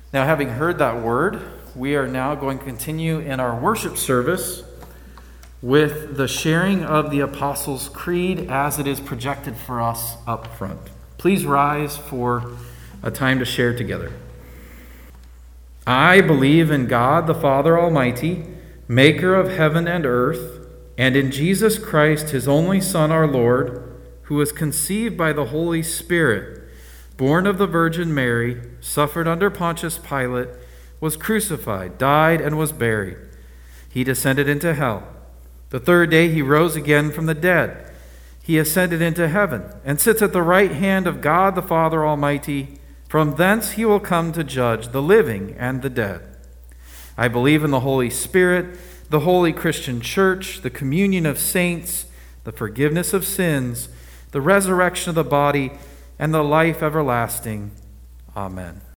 Now, having heard that word, we are now going to continue in our worship service with the sharing of the Apostles' Creed as it is projected for us up front. Please rise for a time to share together. I believe in God the Father Almighty, maker of heaven and earth, and in Jesus Christ, his only Son, our Lord, who was conceived by the Holy Spirit, born of the Virgin Mary, suffered under Pontius Pilate, was crucified, died, and was buried. He descended into hell. The third day he rose again from the dead. He ascended into heaven and sits at the right hand of God the Father Almighty. From thence he will come to judge the living and the dead. I believe in the Holy Spirit, the holy Christian church, the communion of saints, the forgiveness of sins, the resurrection of the body, and the life everlasting. Amen.